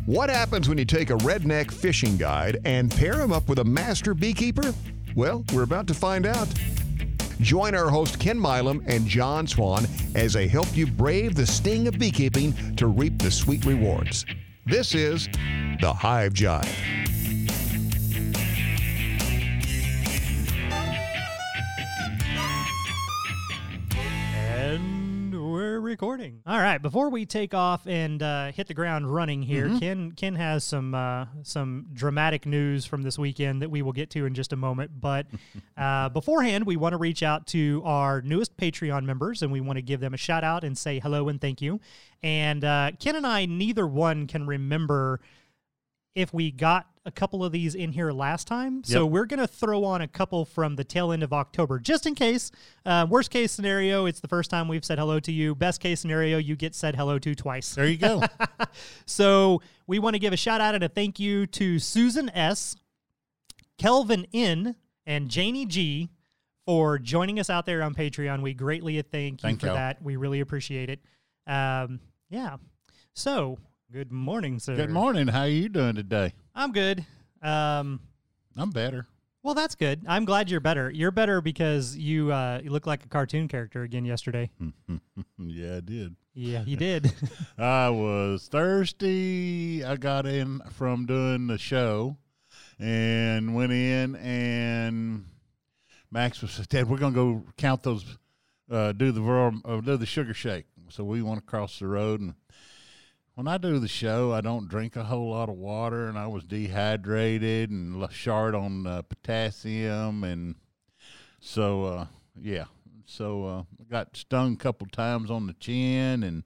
What happens when you take a redneck fishing guide and pair him up with a master beekeeper? Well, we're about to find out. Join our host Ken Milam and John Swan as they help you brave the sting of beekeeping to reap the sweet rewards. This is The Hive Jive. And we're recording. All right, before we take off and hit the ground running here, Ken has some dramatic news from this weekend that we will get to in just a moment. But beforehand, we want to reach out to our newest Patreon members, and we want to give them a shout out and say hello and thank you. And Ken and I, neither one can remember if we got a couple of these in here last time. Yep. So we're going to throw on a couple from the tail end of October, just in case. Worst case scenario, it's the first time we've said hello to you. Best case scenario, you get said hello to twice. There you go. So we want to give a shout out and a thank you to Susan S., Kelvin N., and Janie G. for joining us out there on Patreon. We greatly thank you for that. We really appreciate it. Yeah. So, good morning, sir. Good morning. How are you doing today? I'm good. I'm better. Well, that's good. I'm glad you're better. You're better because you look like a cartoon character again yesterday. Yeah, I did. Yeah, you did. I was thirsty. I got in from doing the show and went in, and Max said, Dad, we're going to go count those, do the sugar shake. So we went across the road, and when I do the show, I don't drink a whole lot of water, and I was dehydrated and short on potassium, and so, yeah. So I got stung a couple times on the chin, and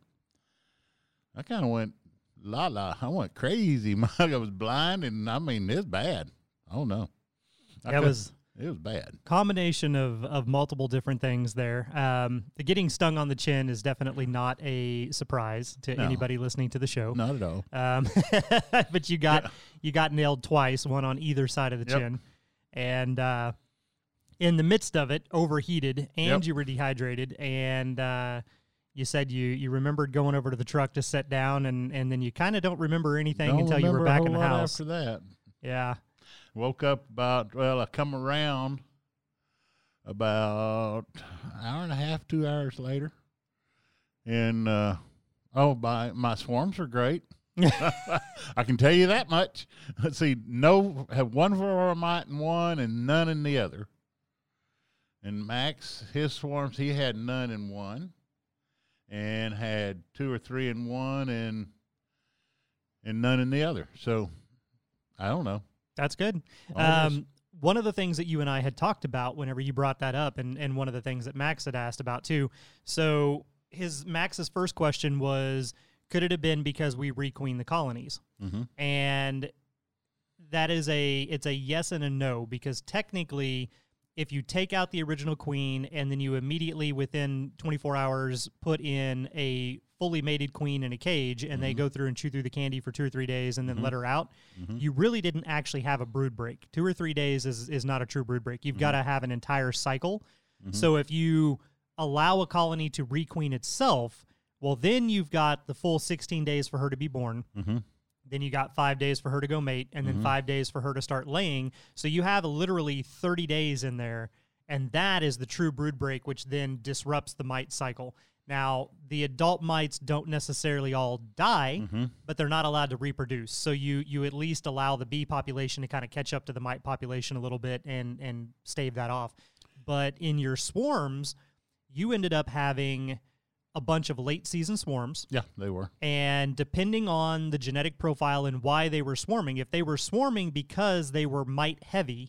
I kind of went I went crazy. I was blind, and I mean, it's bad. I don't know. It was bad. Combination of multiple different things there. The getting stung on the chin is definitely not a surprise to anybody listening to the show. Not at all. But you got nailed twice, one on either side of the chin. And in the midst of it, overheated, and you were dehydrated, and you said you remembered going over to the truck to sit down, and then you kind of don't remember anything until you were back in the house. After that. Yeah. Woke up I come around about an hour and a half, 2 hours later. And, my swarms are great. I can tell you that much. Let's see, have one varroa mite in one and none in the other. And Max, his swarms, he had none in one and had 2 or 3 in one and none in the other. So, I don't know. That's good. One of the things that you and I had talked about whenever you brought that up, and one of the things that Max had asked about too. So Max's first question was, could it have been because we requeen the colonies? Mm-hmm. And that is it's a yes and a no, because technically, if you take out the original queen and then you immediately within 24 hours put in a fully mated queen in a cage, and they go through and chew through the candy for 2 or 3 days and then let her out, you really didn't actually have a brood break. 2 or 3 days is not a true brood break. You've got to have an entire cycle. So if you allow a colony to requeen itself, well, then you've got the full 16 days for her to be born. Then you got 5 days for her to go mate, and then 5 days for her to start laying. So you have literally 30 days in there, and that is the true brood break, which then disrupts the mite cycle. Now, the adult mites don't necessarily all die, but they're not allowed to reproduce. So you at least allow the bee population to kind of catch up to the mite population a little bit and stave that off. But in your swarms, you ended up having a bunch of late-season swarms. Yeah, they were. And depending on the genetic profile and why they were swarming, if they were swarming because they were mite-heavy,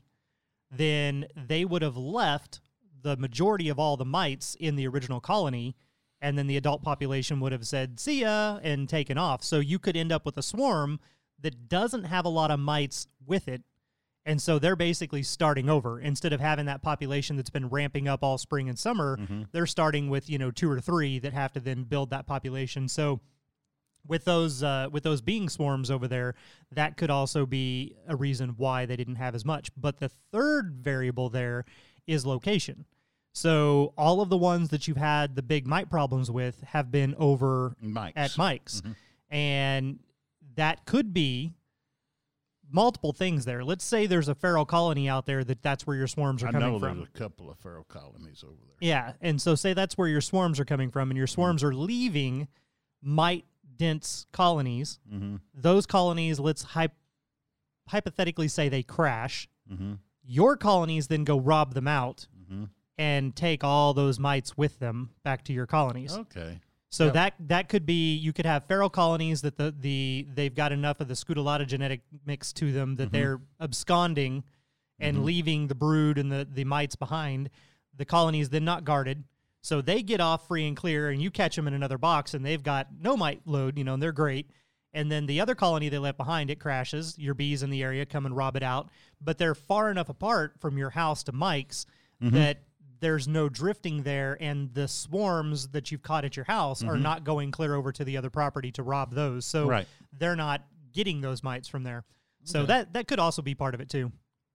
then they would have left the majority of all the mites in the original colony, and then the adult population would have said, see ya, and taken off. So you could end up with a swarm that doesn't have a lot of mites with it, and so they're basically starting over. Instead of having that population that's been ramping up all spring and summer, they're starting with 2 or 3 that have to then build that population. So with those being swarms over there, that could also be a reason why they didn't have as much. But the third variable there is location. So all of the ones that you've had the big mite problems with have been over Mike's. at Mike's. And that could be multiple things there. Let's say there's a feral colony out there that's where your swarms are coming from. I know there's a couple of feral colonies over there. Yeah, and so say that's where your swarms are coming from, and your swarms are leaving mite-dense colonies. Those colonies, let's hypothetically say they crash. Your colonies then go rob them out and take all those mites with them back to your colonies. Okay. So that could be, you could have feral colonies that they've got enough of the Scutellata genetic mix to them that they're absconding and leaving the brood and the mites behind. The colony is then not guarded, so they get off free and clear, and you catch them in another box, and they've got no mite load, and they're great. And then the other colony they left behind, it crashes. Your bees in the area come and rob it out, but they're far enough apart from your house to Mike's that there's no drifting there, and the swarms that you've caught at your house are not going clear over to the other property to rob those. So they're not getting those mites from there. So that could also be part of it too.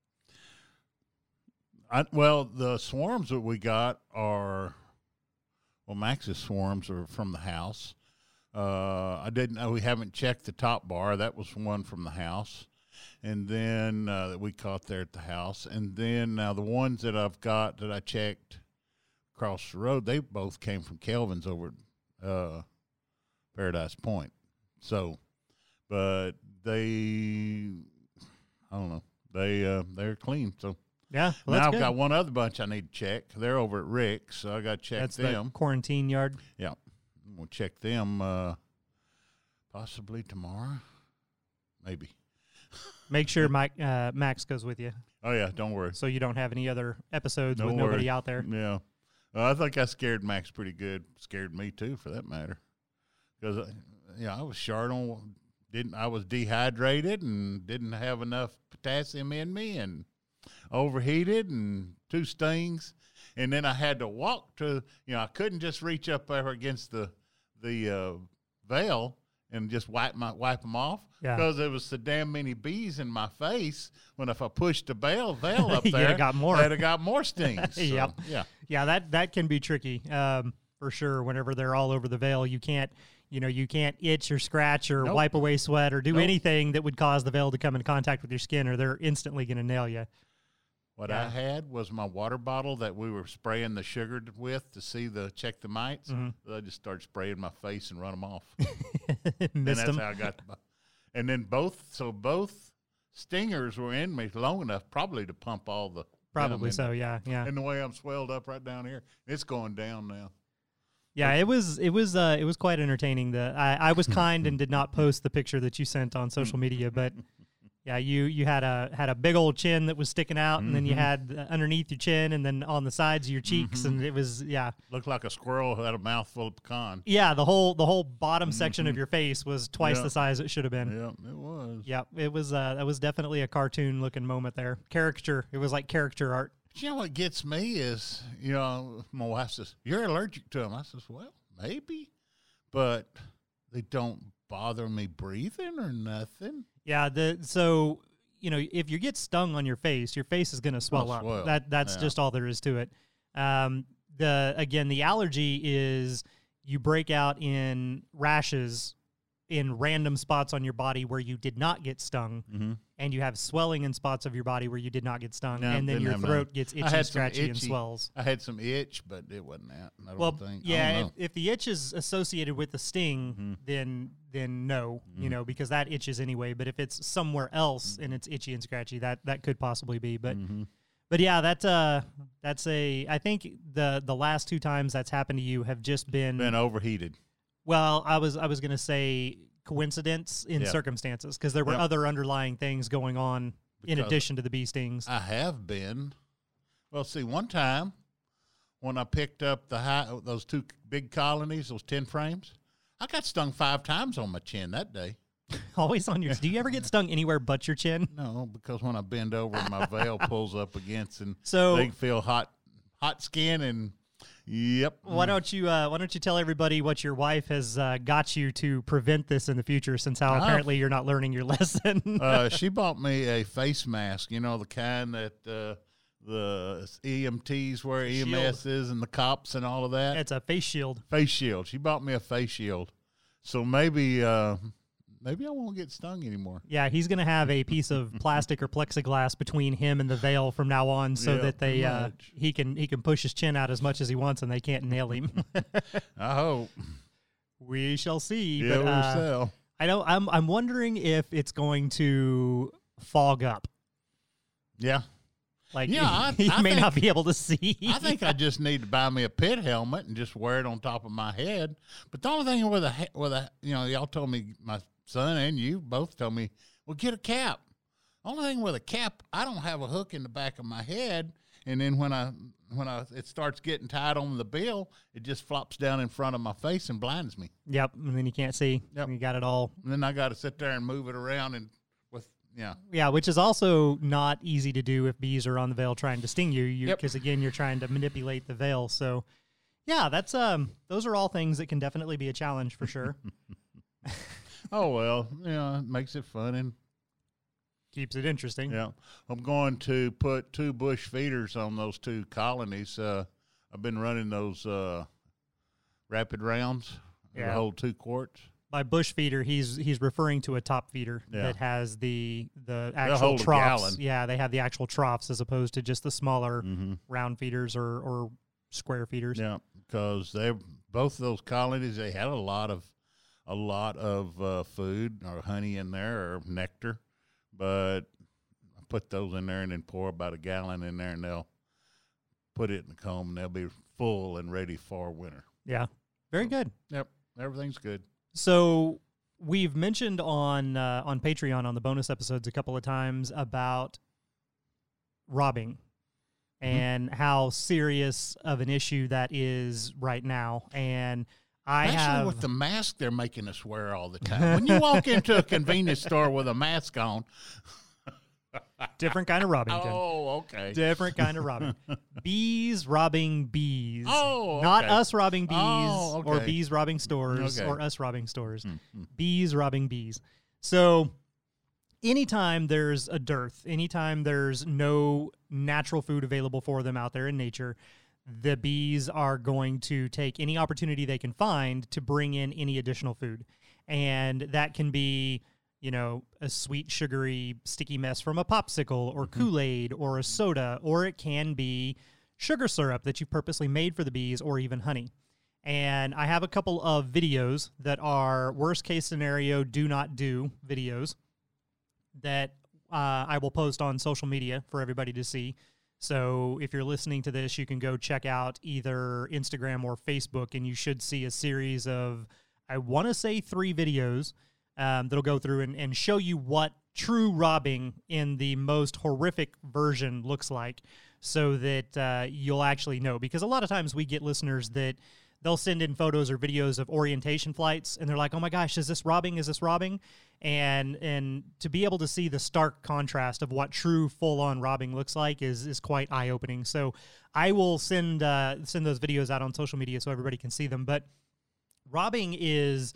Well, the swarms that we got are, Max's swarms are from the house. I didn't know, we haven't checked the top bar. That was one from the house. And then that we caught there at the house. And then now the ones that I've got that I checked across the road, they both came from Kelvin's over at Paradise Point. So, but they, I don't know, they're clean. So yeah, well, now I've good. got one other bunch I need to check. They're over at Rick's, so I got to check That's them. the quarantine yard. Yeah, we'll check them possibly tomorrow, maybe. Make sure Max goes with you. Oh, yeah, don't worry. So you don't have any other episodes with nobody out there. Yeah. I think I scared Max pretty good. Scared me, too, for that matter. Because, I was short on, I was dehydrated and didn't have enough potassium in me and overheated and 2 stings. And then I had to walk to, I couldn't just reach up there against the veil and just wipe them off because there was so damn many bees in my face. When if I pushed the veil up there, I'd have got more stings. So, yeah, that can be tricky for sure. Whenever they're all over the veil, you can't itch or scratch or wipe away sweat or do anything that would cause the veil to come in contact with your skin, or they're instantly going to nail you. What I had was my water bottle that we were spraying the sugar with to check the mites. So I just started spraying my face and run them off. And that's how I got and then both stingers were in me long enough probably to pump all the probably so me. Yeah. And the way I'm swelled up right down here, it's going down now. Yeah, it was quite entertaining. I was kind and did not post the picture that you sent on social media, but yeah, you had a big old chin that was sticking out, and then you had underneath your chin, and then on the sides of your cheeks, and it was looked like a squirrel who had a mouthful of pecan. Yeah, the whole bottom section of your face was twice the size it should have been. Yeah, it was. Yeah, it was. That was definitely a cartoon looking moment there. Caricature. It was like caricature art. You know what gets me is, my wife says, "You're allergic to them." I says, "Well, maybe, but they don't bother me breathing or nothing." Yeah, so if you get stung on your face is going to swell up. That's just all there is to it. The allergy is you break out in rashes in random spots on your body where you did not get stung, and you have swelling in spots of your body where you did not get stung, and then your throat gets itchy, scratchy, and swells. I had some itch, but it wasn't that. I don't think. Yeah, if the itch is associated with the sting, then no, because that itches anyway. But if it's somewhere else and it's itchy and scratchy, that could possibly be. But but yeah, that's I think the last 2 times that's happened to you have just been overheated. Well, I was going to say coincidence in circumstances, because there were other underlying things going on in addition to the bee stings. I have been. Well, see, one time when I picked up those 2 big colonies, those 10 frames, I got stung 5 times on my chin that day. Always on your. Do you ever get stung anywhere but your chin? No, because when I bend over, my veil pulls up against, and so they can feel hot skin and. Yep. Why don't you tell everybody what your wife has got you to prevent this in the future, since apparently you're not learning your lesson. She bought me a face mask, the kind that the EMTs wear, EMSs and the cops and all of that. It's a face shield. Face shield. She bought me a face shield. So maybe maybe I won't get stung anymore. Yeah, he's going to have a piece of plastic or plexiglass between him and the veil from now on, so that he can push his chin out as much as he wants, and they can't nail him. I hope. We shall see. Yeah, but, we'll sell. I'm wondering if it's going to fog up. Yeah. Like, yeah, you I may think, not be able to see. I think I just need to buy me a pit helmet and just wear it on top of my head. But the only thing with a y'all told me, my son and you both told me, well, get a cap. Only thing with a cap, I don't have a hook in the back of my head, and then when it starts getting tied on the bill, it just flops down in front of my face and blinds me. Yep, and then you can't see. Yep. You got it all. And then I got to sit there and move it around Yeah, which is also not easy to do if bees are on the veil trying to sting you, because again, you're trying to manipulate the veil. So, yeah, that's those are all things that can definitely be a challenge for sure. Oh well, it makes it fun and keeps it interesting. Yeah, I'm going to put 2 bush feeders on those 2 colonies. I've been running those rapid rounds. That hold 2 quarts. By bush feeder, he's referring to a top feeder that has the actual hold troughs. Yeah, they have the actual troughs as opposed to just the smaller round feeders or square feeders. Yeah, because both of those colonies, they had a lot of food or honey in there or nectar, but I put those in there and then pour about a gallon in there, and they'll put it in the comb, and they'll be full and ready for winter. Yeah, very good. Yep, everything's good. So we've mentioned on Patreon on the bonus episodes a couple of times about robbing and how serious of an issue that is right now. And Especially with the mask they're making us wear all the time. When you walk into a convenience store with a mask on. Different kind of robbing. Oh, okay. Different kind of robbing. Bees robbing bees. Oh, okay. Not us robbing bees or bees robbing stores or us robbing stores. Bees robbing bees. So anytime there's a dearth, anytime there's no natural food available for them out there in nature, the bees are going to take any opportunity they can find to bring in any additional food. And that can be, a sweet, sugary, sticky mess from a popsicle or Kool-Aid or a soda, or it can be sugar syrup that you purposely made for the bees, or even honey. And I have a couple of videos that are worst case scenario, do not do videos that I will post on social media for everybody to see. So if you're listening to this, you can go check out either Instagram or Facebook, and you should see a series of, I want to say 3 videos that'll go through and show you what true robbing in the most horrific version looks like, so that you'll actually know. Because a lot of times we get listeners that they'll send in photos or videos of orientation flights, and they're like, oh my gosh, is this robbing? Is this robbing? And to be able to see the stark contrast of what true full-on robbing looks like is quite eye-opening. So I will send those videos out on social media so everybody can see them. But robbing is,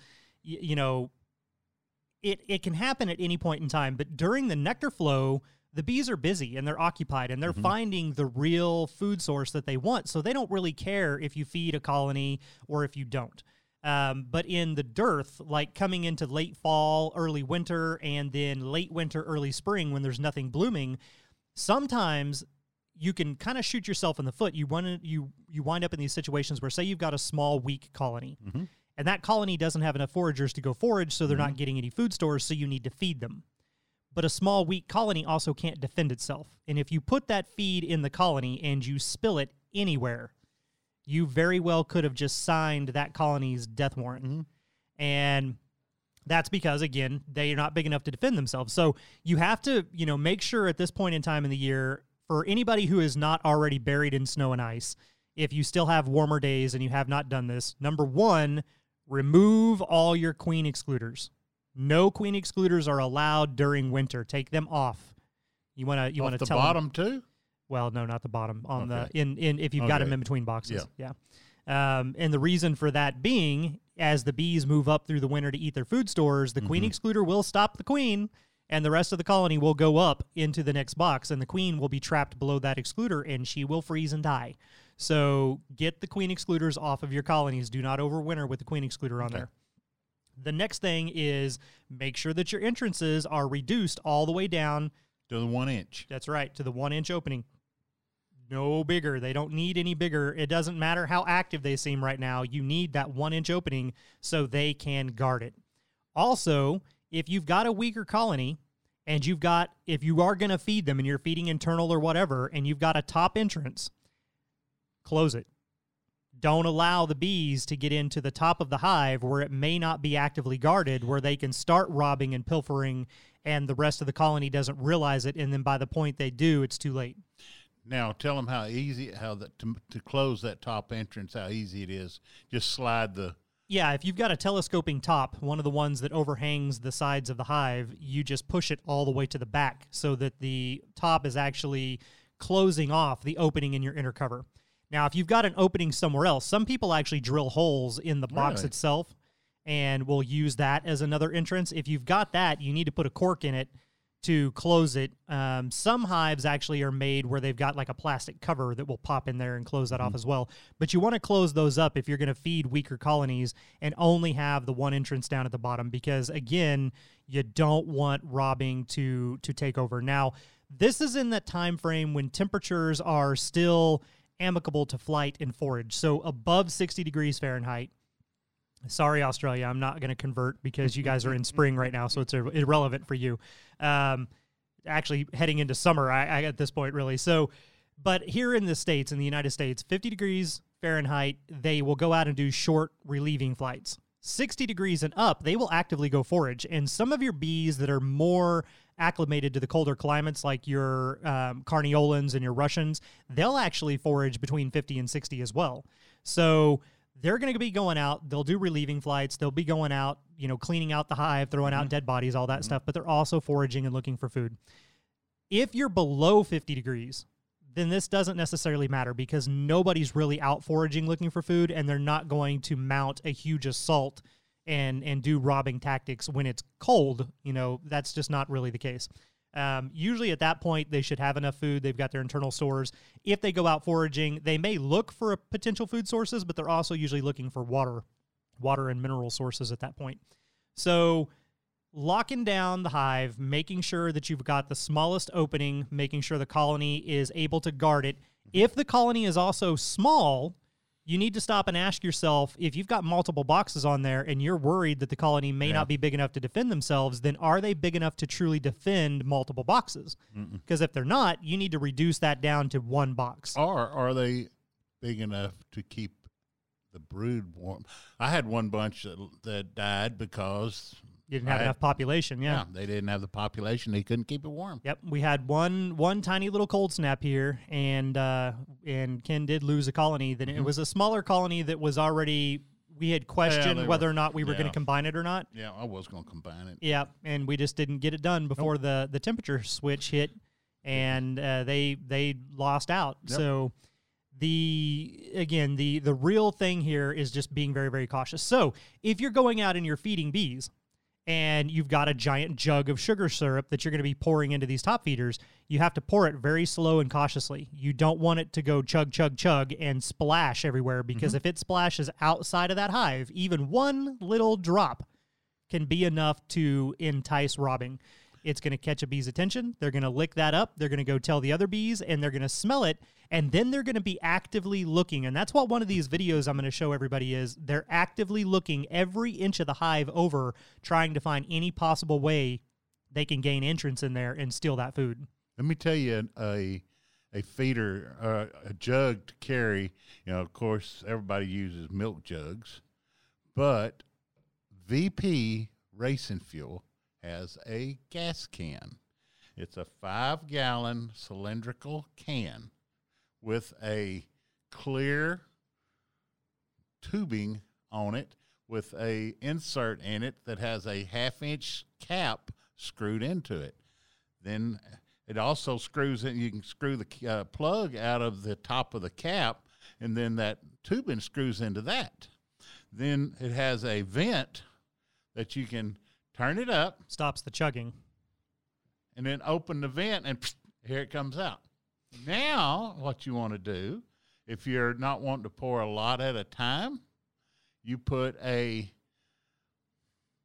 it can happen at any point in time. But during the nectar flow, the bees are busy and they're occupied and they're finding the real food source that they want. So they don't really care if you feed a colony or if you don't. But in the dearth, like coming into late fall, early winter, and then late winter, early spring, when there's nothing blooming, sometimes you can kind of shoot yourself in the foot. You wind up in these situations where, say, you've got a small, weak colony, and that colony doesn't have enough foragers to go forage, so they're not getting any food stores, so you need to feed them. But a small, weak colony also can't defend itself. And if you put that feed in the colony and you spill it anywhere, you very well could have just signed that colony's death warrant. And that's because, again, they're not big enough to defend themselves. So you have to, make sure at this point in time in the year, for anybody who is not already buried in snow and ice, if you still have warmer days and you have not done this, number 1, remove all your queen excluders. No queen excluders are allowed during winter. Take them off. You want to the tell bottom them, too? Well, no, not the bottom. On the if you've got them in between boxes. Yeah. And the reason for that being, as the bees move up through the winter to eat their food stores, the queen excluder will stop the queen, and the rest of the colony will go up into the next box, and the queen will be trapped below that excluder, and she will freeze and die. So get the queen excluders off of your colonies. Do not overwinter with the queen excluder on there. The next thing is make sure that your entrances are reduced all the way down to the 1 inch. That's right, to the 1 inch opening. No bigger. They don't need any bigger. It doesn't matter how active they seem right now. You need that 1 inch opening so they can guard it. Also, if you've got a weaker colony and if you are going to feed them and you're feeding internal or whatever, and you've got a top entrance, close it. Don't allow the bees to get into the top of the hive where it may not be actively guarded, where they can start robbing and pilfering, and the rest of the colony doesn't realize it, and then by the point they do, it's too late. Now, tell them to close that top entrance, how easy it is. Just slide the... Yeah, if you've got a telescoping top, one of the ones that overhangs the sides of the hive, you just push it all the way to the back so that the top is actually closing off the opening in your inner cover. Now, if you've got an opening somewhere else, some people actually drill holes in the box itself and will use that as another entrance. If you've got that, you need to put a cork in it to close it. Some hives actually are made where they've got like a plastic cover that will pop in there and close that off as well. But you want to close those up if you're going to feed weaker colonies and only have the one entrance down at the bottom because, again, you don't want robbing to take over. Now, this is in that time frame when temperatures are still amicable to flight and forage. So above 60 degrees Fahrenheit. Sorry, Australia, I'm not going to convert because you guys are in spring right now, so it's irrelevant for you. Actually, heading into summer I at this point, really. So, but here in the States, in the United States, 50 degrees Fahrenheit, they will go out and do short relieving flights. 60 degrees and up, they will actively go forage. And some of your bees that are more acclimated to the colder climates, like your Carniolans and your Russians, they'll actually forage between 50 and 60 as well. So they're going to be going out. They'll do relieving flights. They'll be going out, cleaning out the hive, throwing out dead bodies, all that stuff. But they're also foraging and looking for food. If you're below 50 degrees, then this doesn't necessarily matter because nobody's really out foraging looking for food, and they're not going to mount a huge assault and do robbing tactics when it's cold. That's just not really the case. Usually at that point, they should have enough food. They've got their internal stores. If they go out foraging, they may look for potential food sources, but they're also usually looking for water and mineral sources at that point. So locking down the hive, making sure that you've got the smallest opening, making sure the colony is able to guard it. If the colony is also small, you need to stop and ask yourself, if you've got multiple boxes on there and you're worried that the colony may not be big enough to defend themselves, then are they big enough to truly defend multiple boxes? Because if they're not, you need to reduce that down to one box. Or are they big enough to keep the brood warm? I had one bunch that died because... You didn't have enough population, yeah. They didn't have the population. They couldn't keep it warm. Yep, we had one tiny little cold snap here, and Ken did lose a colony. Then it was a smaller colony that was already. We had questioned whether or not we were going to combine it or not. Yeah, I was going to combine it. Yeah, and we just didn't get it done before the temperature switch hit, and they lost out. Yep. So the real thing here is just being very, very cautious. So if you're going out and you're feeding bees, and you've got a giant jug of sugar syrup that you're going to be pouring into these top feeders, you have to pour it very slow and cautiously. You don't want it to go chug, chug, chug and splash everywhere because if it splashes outside of that hive, even one little drop can be enough to entice robbing. It's going to catch a bee's attention. They're going to lick that up. They're going to go tell the other bees, and they're going to smell it, and then they're going to be actively looking. And that's what one of these videos I'm going to show everybody is. They're actively looking every inch of the hive over, trying to find any possible way they can gain entrance in there and steal that food. Let me tell you a feeder, a jug to carry. Of course, everybody uses milk jugs, but VP Racing Fuel has a gas can. It's a 5-gallon cylindrical can with a clear tubing on it with a insert in it that has a 1/2-inch cap screwed into it. Then it also screws in. You can screw the plug out of the top of the cap, and then that tubing screws into that. Then it has a vent that you can turn it up. Stops the chugging. And then open the vent, and here it comes out. Now, what you want to do, if you're not wanting to pour a lot at a time, you put a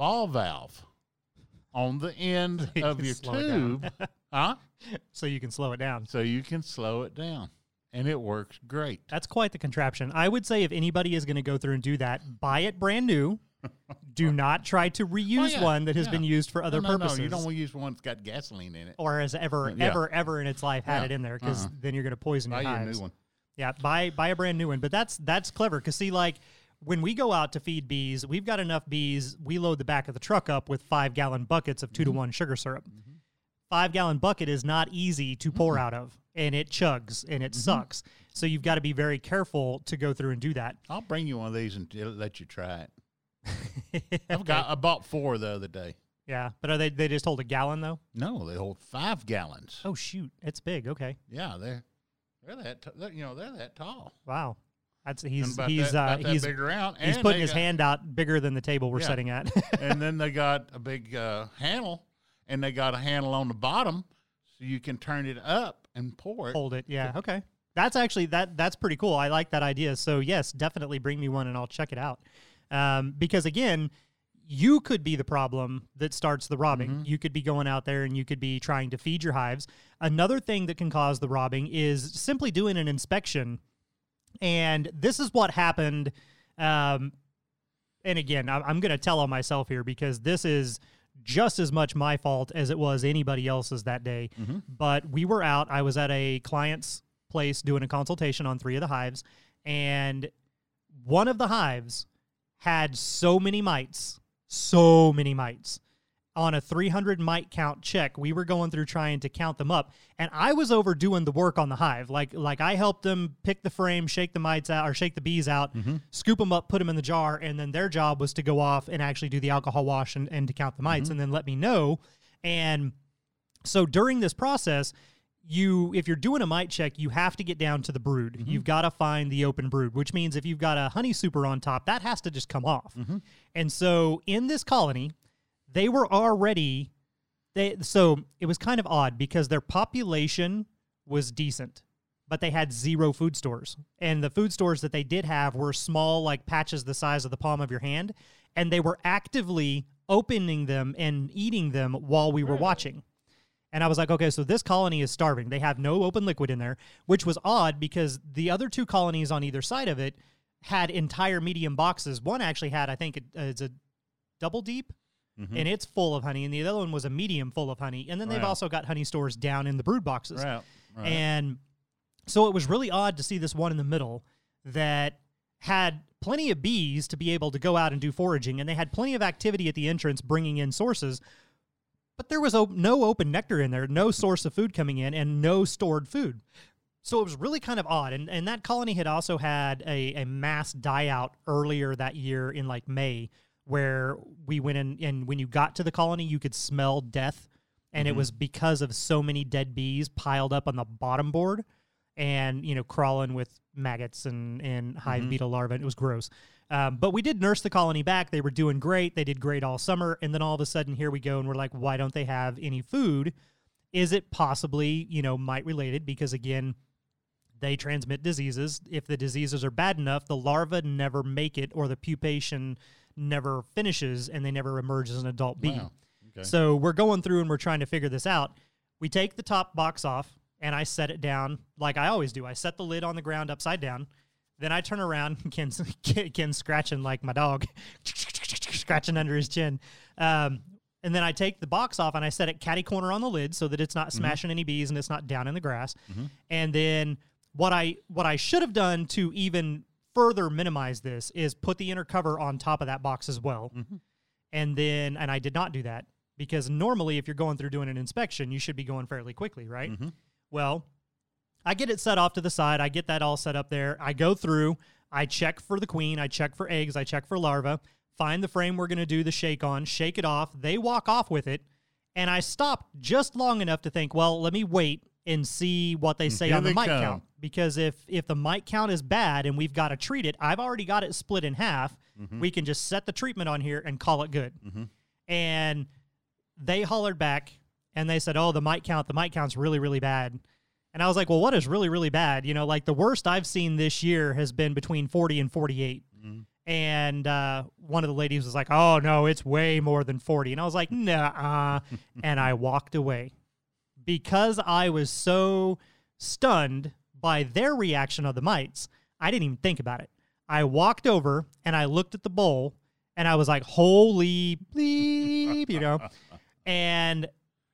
ball valve on the end you of can your slow it down. tube. Huh? So you can slow it down. So you can slow it down. And it works great. That's quite the contraption. I would say if anybody is going to go through and do that, buy it brand new. Do not try to reuse one that has been used for other purposes. No, you don't want to use one that's got gasoline in it. Or has ever in its life had it in there, because then you're going to poison your hives. Buy you a new one. Yeah, buy a brand new one. But that's clever, because see, like, when we go out to feed bees, we've got enough bees. We load the back of the truck up with 5-gallon buckets of 2-to-1 sugar syrup. 5-gallon bucket is not easy to pour out of, and it chugs and it sucks. So you've got to be very careful to go through and do that. I'll bring you one of these and let you try it. I bought 4 the other day. Yeah, but are they just hold a gallon though? No, they hold 5 gallons. Oh shoot, it's big. Okay. Yeah, they're that tall. Wow. He's big around. And he's putting his hand out bigger than the table we're sitting at. And then they got a big handle, and they got a handle on the bottom, so you can turn it up and pour it. Hold it. Yeah. Okay. That's actually that's pretty cool. I like that idea. So yes, definitely bring me one and I'll check it out. Because again, you could be the problem that starts the robbing. You could be going out there and you could be trying to feed your hives. Another thing that can cause the robbing is simply doing an inspection. And this is what happened. And again, I'm going to tell on myself here, because this is just as much my fault as it was anybody else's that day. But we were out. I was at a client's place doing a consultation on 3 of the hives. And one of the hives had so many mites. On a 300 mite count check, we were going through trying to count them up, and I was overdoing the work on the hive. Like I helped them pick the frame, shake the mites out, or shake the bees out, scoop them up, put them in the jar, and then their job was to go off and actually do the alcohol wash and to count the mites, and then let me know. And so during this process, if you're doing a mite check, you have to get down to the brood. You've got to find the open brood, which means if you've got a honey super on top, that has to just come off. And so in this colony, they were already, so it was kind of odd because their population was decent, but they had 0 food stores. And the food stores that they did have were small, like patches the size of the palm of your hand, and they were actively opening them and eating them while we were watching. And I was like, okay, so this colony is starving. They have no open liquid in there, which was odd because the other 2 colonies on either side of it had entire medium boxes. One actually had, I think it's a double deep, and it's full of honey, and the other one was a medium full of honey. And then they've also got honey stores down in the brood boxes. Right. And so it was really odd to see this one in the middle that had plenty of bees to be able to go out and do foraging, and they had plenty of activity at the entrance bringing in sources, but there was no open nectar in there, no source of food coming in, and no stored food. So it was really kind of odd. And that colony had also had a mass die out earlier that year in like May, where we went in, and when you got to the colony, you could smell death. And it was because of so many dead bees piled up on the bottom board and, crawling with maggots and hive beetle larvae. It was gross. But we did nurse the colony back. They were doing great. They did great all summer. And then all of a sudden, here we go, and we're like, why don't they have any food? Is it possibly, mite related? Because again, they transmit diseases. If the diseases are bad enough, the larvae never make it, or the pupation never finishes, and they never emerge as an adult bee. Wow. Okay. So we're going through and we're trying to figure this out. We take the top box off, and I set it down like I always do. I set the lid on the ground upside down. Then I turn around, Ken's scratching like my dog, scratching under his chin. And then I take the box off, and I set it catty corner on the lid so that it's not smashing any bees and it's not down in the grass. And then what I should have done to even further minimize this is put the inner cover on top of that box as well. And I did not do that, because normally if you're going through doing an inspection, you should be going fairly quickly, right? Well, I get it set off to the side. I get that all set up there. I go through, I check for the queen, I check for eggs, I check for larvae, find the frame we're going to do the shake on, shake it off. They walk off with it, and I stop just long enough to think, well, let me wait and see what they say on the mite count. Because if the mite count is bad and we've got to treat it, I've already got it split in half. We can just set the treatment on here and call it good. And they hollered back, and they said, oh, the mite count's really, really bad. And I was like, well, what is really, really bad? Like the worst I've seen this year has been between 40 and 48. And one of the ladies was like, oh, no, it's way more than 40. And I was like, nah. And I walked away because I was so stunned by their reaction of the mites. I didn't even think about it. I walked over and I looked at the bowl and I was like, holy bleep, you know. And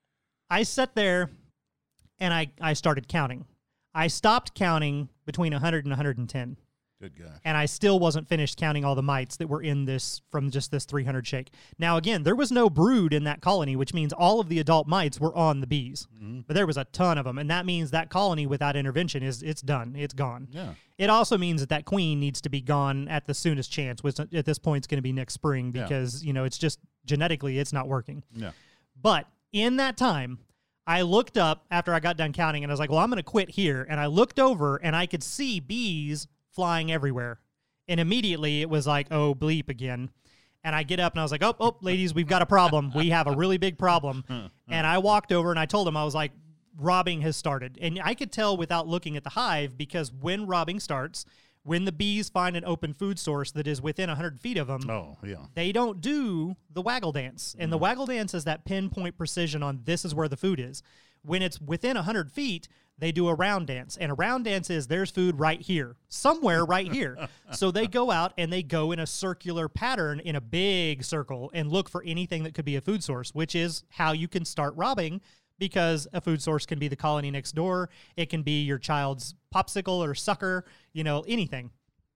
I sat there and I started counting. I stopped counting between 100 and 110. Good gosh. And I still wasn't finished counting all the mites that were in this from just this 300 shake. Now, again, there was no brood in that colony, which means all of the adult mites were on the bees. Mm-hmm. But there was a ton of them, and that means that colony without intervention it's done. It's gone. Yeah. It also means that queen needs to be gone at the soonest chance, which at this point is going to be next spring because, it's just genetically it's not working. Yeah. But in that time, I looked up after I got done counting, and I was like, well, I'm going to quit here. And I looked over, and I could see bees flying everywhere. And immediately it was like, oh, bleep again. And I get up and I was like, oh, ladies, we've got a problem. We have a really big problem. And I walked over and I told them, I was like, robbing has started. And I could tell without looking at the hive because when robbing starts, when the bees find an open food source that is within 100 feet of them, they don't do the waggle dance. And the waggle dance is that pinpoint precision on this is where the food is. When it's within 100 feet, they do a round dance. And a round dance is there's food right here, somewhere right here. So they go out and they go in a circular pattern in a big circle and look for anything that could be a food source, which is how you can start robbing because a food source can be the colony next door. It can be your child's popsicle or sucker, anything.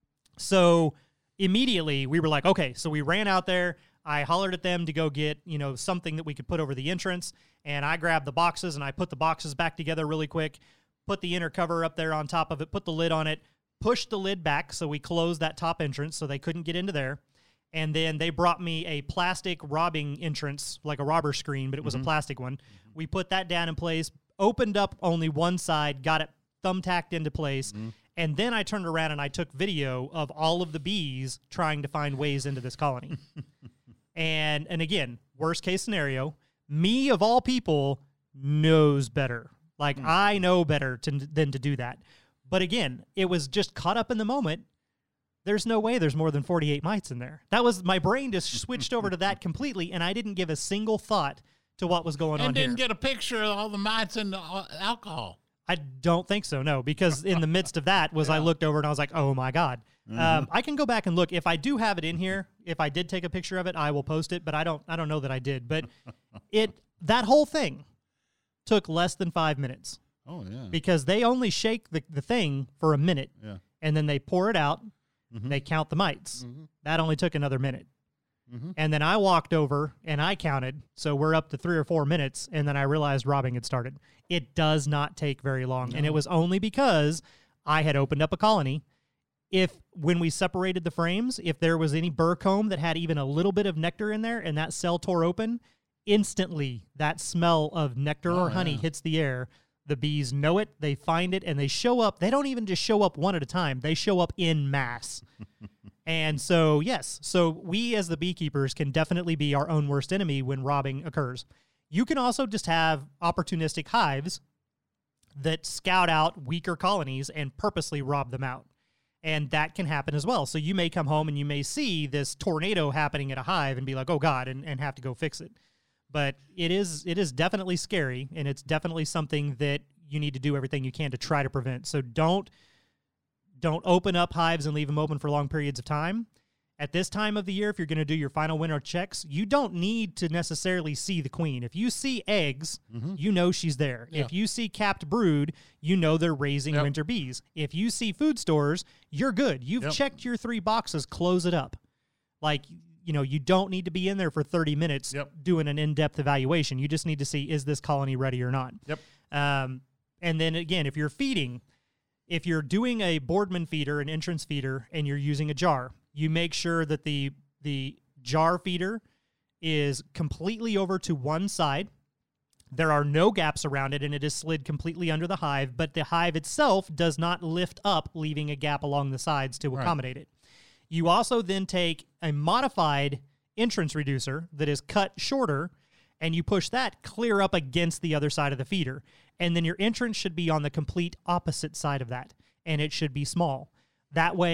So immediately we were like, okay, so we ran out there. I hollered at them to go get, something that we could put over the entrance. And I grabbed the boxes and I put the boxes back together really quick, put the inner cover up there on top of it, put the lid on it, pushed the lid back so we closed that top entrance so they couldn't get into there. And then they brought me a plastic robbing entrance, like a robber screen, but it was a plastic one. We put that down in place, opened up only one side, got it thumbtacked into place. And then I turned around and I took video of all of the bees trying to find ways into this colony. And again, worst case scenario, me of all people knows better. Like I know better than to do that. But again, it was just caught up in the moment. There's no way there's more than 48 mites in there. That was my brain just switched over to that completely, and I didn't give a single thought to what was going on here. And didn't get a picture of all the mites and the alcohol. I don't think so, no, because in the midst of that was I looked over and I was like, oh my God. I can go back and look. If I do have it in here, if I did take a picture of it, I will post it, but I don't know that I did. But that whole thing took less than 5 minutes. Oh, yeah. Because they only shake the thing for a minute, and then they pour it out, they count the mites. That only took another minute. And then I walked over and I counted, so we're up to 3 or 4 minutes, and then I realized robbing had started. It does not take very long, and it was only because I had opened up a colony. When we separated the frames, if there was any burr comb that had even a little bit of nectar in there and that cell tore open, instantly that smell of nectar or honey hits the air. The bees know it, they find it, and they show up. They don't even just show up one at a time. They show up in mass. And so, yes, we as the beekeepers can definitely be our own worst enemy when robbing occurs. You can also just have opportunistic hives that scout out weaker colonies and purposely rob them out. And that can happen as well. So you may come home and you may see this tornado happening at a hive and be like, oh, God, and have to go fix it. But it is definitely scary, and it's definitely something that you need to do everything you can to try to prevent. So don't open up hives and leave them open for long periods of time. At this time of the year, if you're going to do your final winter checks, you don't need to necessarily see the queen. If you see eggs, you know she's there. Yeah. If you see capped brood, you know they're raising winter bees. If you see food stores, you're good. You've checked your 3 boxes, close it up. Like, you don't need to be in there for 30 minutes doing an in-depth evaluation. You just need to see, is this colony ready or not? And then again, if you're feeding, if you're doing a Boardman feeder, an entrance feeder, and you're using a jar, you make sure that the jar feeder is completely over to one side. There are no gaps around it, and it is slid completely under the hive, but the hive itself does not lift up, leaving a gap along the sides to accommodate it. You also then take a modified entrance reducer that is cut shorter, and you push that clear up against the other side of the feeder. And then your entrance should be on the complete opposite side of that, and it should be small. That way,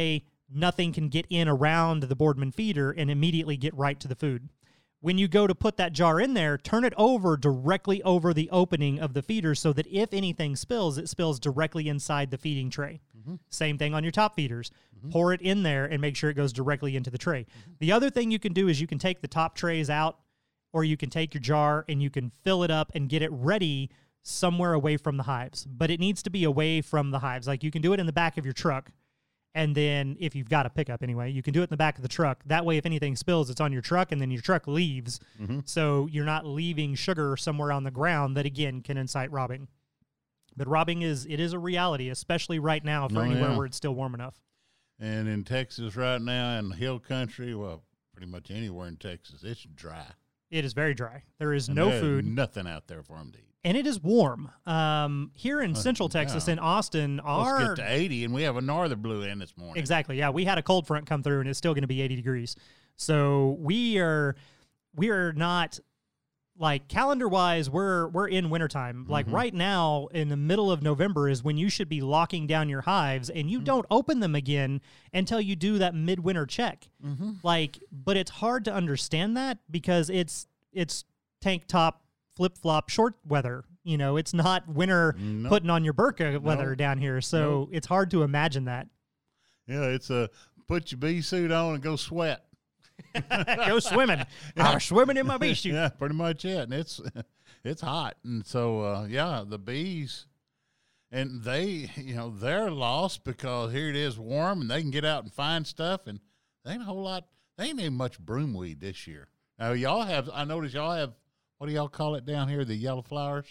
nothing can get in around the Boardman feeder and immediately get right to the food. When you go to put that jar in there, turn it over directly over the opening of the feeder so that if anything spills, it spills directly inside the feeding tray. Mm-hmm. Same thing on your top feeders. Mm-hmm. Pour it in there and make sure it goes directly into the tray. Mm-hmm. The other thing you can do is you can take the top trays out, or you can take your jar and you can fill it up and get it ready somewhere away from the hives. But it needs to be away from the hives. Like you can do it in the back of your truck. And then if you've got a pickup anyway, you can do it in the back of the truck. That way, if anything spills, it's on your truck, and then your truck leaves. Mm-hmm. So you're not leaving sugar somewhere on the ground that, again, can incite robbing. But robbing is a reality, especially right now for anywhere where it's still warm enough. And in Texas right now, in the hill country, well, pretty much anywhere in Texas, it's dry. It is very dry. There is no food. Nothing out there for them to eat. And it is warm. Here in Central Texas, in Austin, let's get to 80, and we have a northern blew in this morning. Exactly. Yeah, we had a cold front come through, and it's still going to be 80 degrees. So we are not, like, calendar-wise, we're in wintertime. Like, right now, in the middle of November is when you should be locking down your hives, and you don't open them again until you do that midwinter check. Mm-hmm. Like, but it's hard to understand that because it's tank top, flip-flop short weather. You know, it's not winter putting on your burqa weather down here, so it's hard to imagine that. Yeah, it's put your bee suit on and go sweat. Go swimming. I'm swimming in my bee suit. Yeah, pretty much it. And it's hot. And so, the bees, and they're lost because here it is warm, and they can get out and find stuff, and there ain't a whole lot, there ain't even much broomweed this year. Now, I noticed y'all have, what do y'all call it down here? The yellow flowers?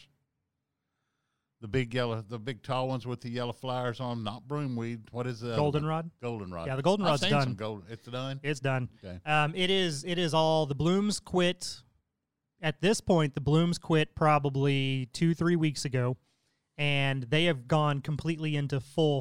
The big tall ones with the yellow flowers on, not broomweed. What is the goldenrod? Goldenrod. Yeah, the goldenrod's done. It's done? It's done. Okay. It is all, the blooms quit. At this point, the blooms quit probably 2-3 weeks ago, and they have gone completely into full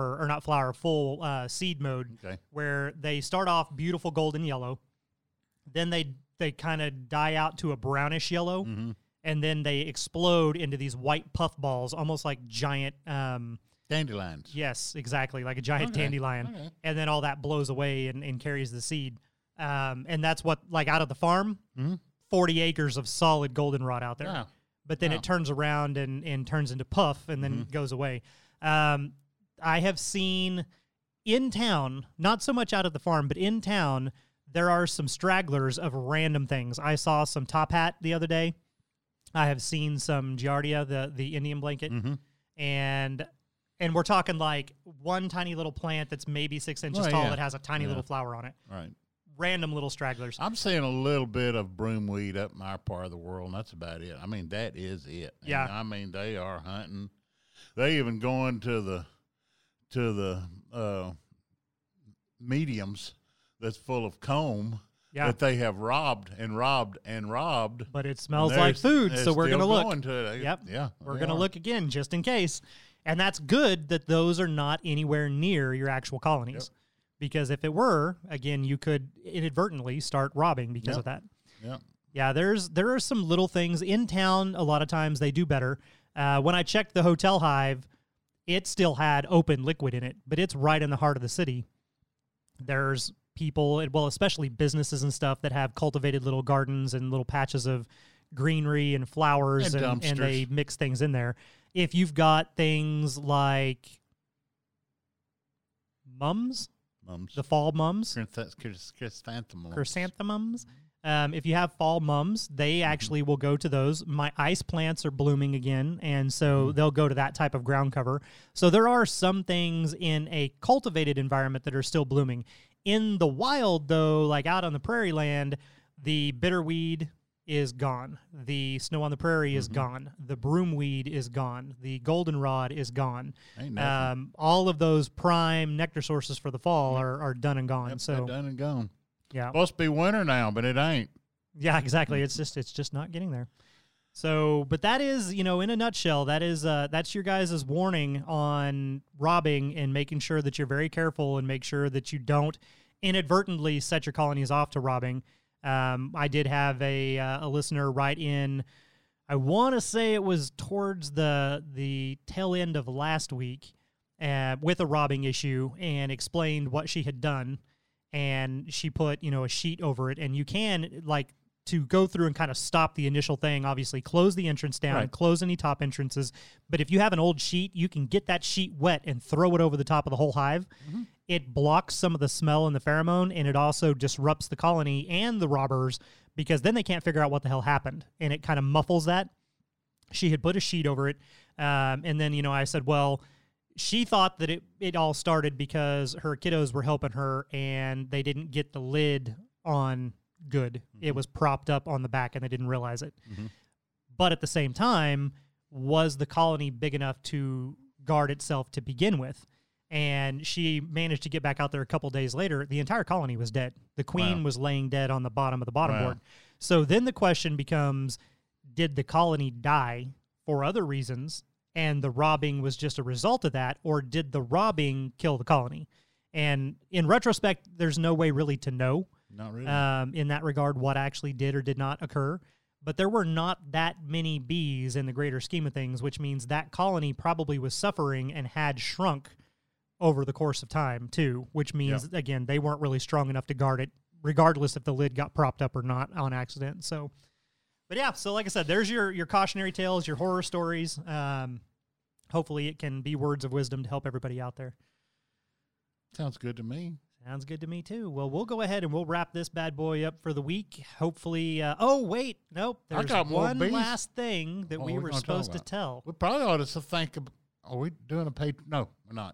full seed mode, where they start off beautiful golden yellow. Then they kind of die out to a brownish yellow, and then they explode into these white puff balls, almost like giant dandelions. Yes, exactly, like a giant dandelion. Okay. And then all that blows away and carries the seed. And that's what, like, out of the farm, 40 acres of solid goldenrod out there. Yeah. But then it turns around and turns into puff and then goes away. I have seen in town, not so much out of the farm, but in town, there are some stragglers of random things. I saw some top hat the other day. I have seen some giardia, the Indian blanket, and we're talking like one tiny little plant that's maybe 6 inches tall that has a tiny little flower on it. Right. Random little stragglers. I'm seeing a little bit of broomweed up in our part of the world, and that's about it. I mean, that is it. Yeah. And I mean, they are hunting. They even going to the mediums that's full of comb that they have robbed. But it smells like food, so we're going to look. Yep. Yeah. We're going to look again just in case. And that's good that those are not anywhere near your actual colonies. Yep. Because if it were, again, you could inadvertently start robbing because of that. Yeah. Yeah, there are some little things. In town, a lot of times they do better. When I checked the hotel hive, it still had open liquid in it, but it's right in the heart of the city. There's people, well, especially businesses and stuff that have cultivated little gardens and little patches of greenery and flowers, and they mix things in there. If you've got things like mums, the fall mums, chrysanthemums. If you have fall mums, they actually will go to those. My ice plants are blooming again, and so they'll go to that type of ground cover. So there are some things in a cultivated environment that are still blooming. In the wild, though, like out on the prairie land, the bitterweed is gone. The snow on the prairie is gone. The broomweed is gone. The goldenrod is gone. All of those prime nectar sources for the fall are done and gone. They're done and gone. Yeah, supposed to be winter now, but it ain't. Yeah, exactly. It's just not getting there. So, but that is, in a nutshell, that's your guys' warning on robbing and making sure that you're very careful and make sure that you don't inadvertently set your colonies off to robbing. I did have a listener write in, I want to say it was towards the tail end of last week, with a robbing issue and explained what she had done. And she put, a sheet over it. And you can, to go through and kind of stop the initial thing, obviously close the entrance down, Right. close any top entrances. But if you have an old sheet, you can get that sheet wet and throw it over the top of the whole hive. Mm-hmm. It blocks some of the smell and the pheromone, and it also disrupts the colony and the robbers because then they can't figure out what the hell happened. And it kind of muffles that. She had put a sheet over it. And then, I said, well, she thought that it all started because her kiddos were helping her and they didn't get the lid on good. Mm-hmm. It was propped up on the back and they didn't realize it. Mm-hmm. But at the same time, was the colony big enough to guard itself to begin with? And she managed to get back out there a couple days later. The entire colony was dead. The queen was laying dead on the bottom of the bottom board. So then the question becomes, did the colony die for other reasons and the robbing was just a result of that, or did the robbing kill the colony? And in retrospect, there's no way really to know. Not really. In that regard, what actually did or did not occur. But there were not that many bees in the greater scheme of things, which means that colony probably was suffering and had shrunk over the course of time, too, which means, again, they weren't really strong enough to guard it, regardless if the lid got propped up or not on accident. So, but yeah, so like I said, there's your cautionary tales, your horror stories. Hopefully it can be words of wisdom to help everybody out there. Sounds good to me. Sounds good to me, too. Well, we'll go ahead and we'll wrap this bad boy up for the week. Hopefully, oh, wait, nope. There's got more one bees. last thing that we were supposed to tell. We probably ought to think of, are we doing a paper? No, we're not.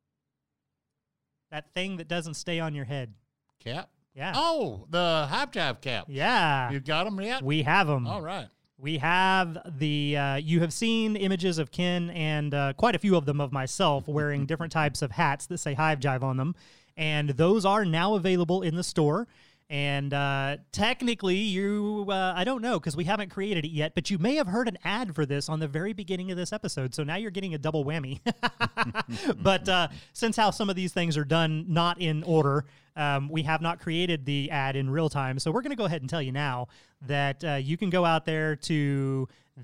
That thing that doesn't stay on your head. Cap? Yeah. Oh, the Hive Jive cap. Yeah. You got them yet? We have them. All right. We have you have seen images of Ken and quite a few of them of myself wearing different types of hats that say Hive Jive on them. And those are now available in the store. And technically, I don't know because we haven't created it yet, but you may have heard an ad for this on the very beginning of this episode. So now you're getting a double whammy. But since how some of these things are done not in order, we have not created the ad in real time. So we're going to go ahead and tell you now that you can go out there to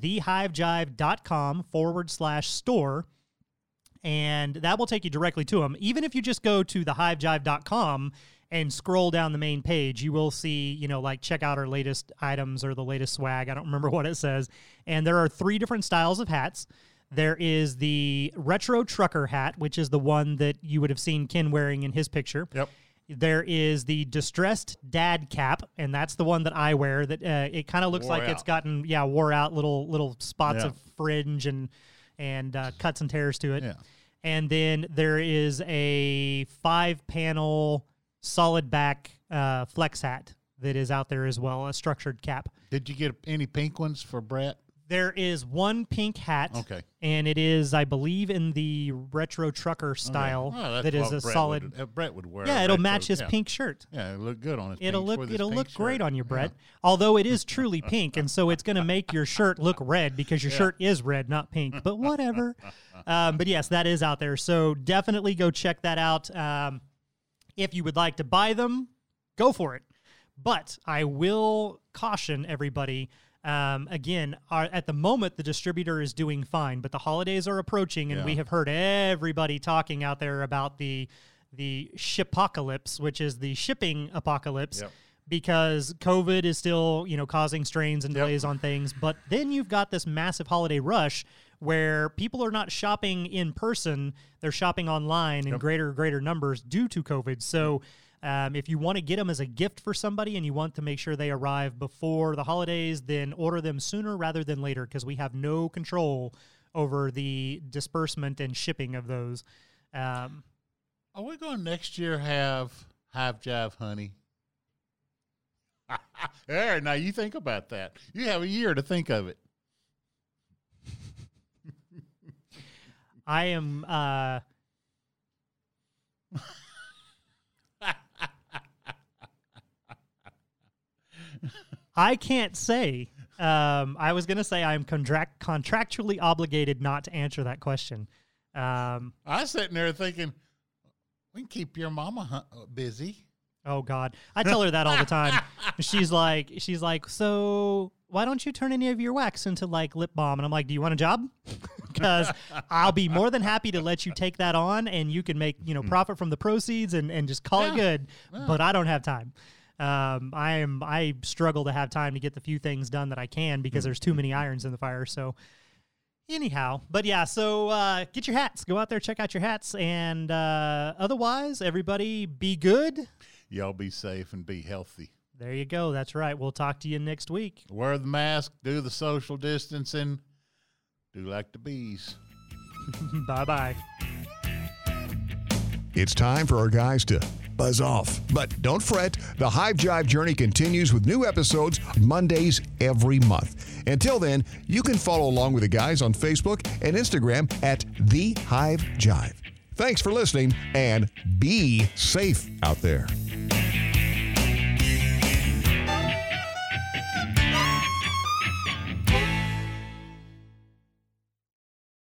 thehivejive.com/store. And that will take you directly to them. Even if you just go to thehivejive.com and scroll down the main page, you will see, check out our latest items or the latest swag. I don't remember what it says. And there are 3 different styles of hats. There is the retro trucker hat, which is the one that you would have seen Ken wearing in his picture. Yep. There is the distressed dad cap, and that's the one that I wear. That it kind of looks like it's gotten wore out, little spots of fringe and cuts and tears to it. Yeah. And then there is a 5-panel solid back flex hat that is out there as well, a structured cap. Did you get any pink ones for Brett? There is one pink hat. Okay. And it is, I believe, in the retro trucker style. Okay. Well, that is a Brett solid. Brett would wear. Yeah, it'll match his pink shirt. Yeah, it'll look good on his. It'll look great on you, Brett. Yeah. Although it is truly pink, and so it's going to make your shirt look red because your shirt is red, not pink. But whatever. But yes, that is out there. So definitely go check that out. If you would like to buy them, go for it. But I will caution everybody. Again, at the moment, the distributor is doing fine, but the holidays are approaching, and we have heard everybody talking out there about the shipocalypse, which is the shipping apocalypse, because COVID is still, causing strains and delays on things. But then you've got this massive holiday rush where people are not shopping in person; they're shopping online in greater numbers due to COVID. So. If you want to get them as a gift for somebody and you want to make sure they arrive before the holidays, then order them sooner rather than later because we have no control over the disbursement and shipping of those. Are we going to next year have Hive Jive honey? There, now you think about that. You have a year to think of it. I am... I can't say. I was going to say I'm contractually obligated not to answer that question. I was sitting there thinking, we can keep your mama busy. Oh, God. I tell her that all the time. She's like, so why don't you turn any of your wax into, lip balm? And I'm like, do you want a job? because I'll be more than happy to let you take that on, and you can make, profit from the proceeds and just call it good. But I don't have time. I struggle to have time to get the few things done that I can because there's too many irons in the fire. So anyhow, but yeah, so get your hats. Go out there, check out your hats. And otherwise, everybody be good. Y'all be safe and be healthy. There you go. That's right. We'll talk to you next week. Wear the mask, do the social distancing, do like the bees. Bye-bye. It's time for our guys to buzz off. But don't fret, the Hive Jive journey continues with new episodes Mondays every month. Until then, you can follow along with the guys on Facebook and Instagram at The Hive Jive. Thanks for listening, and be safe out there.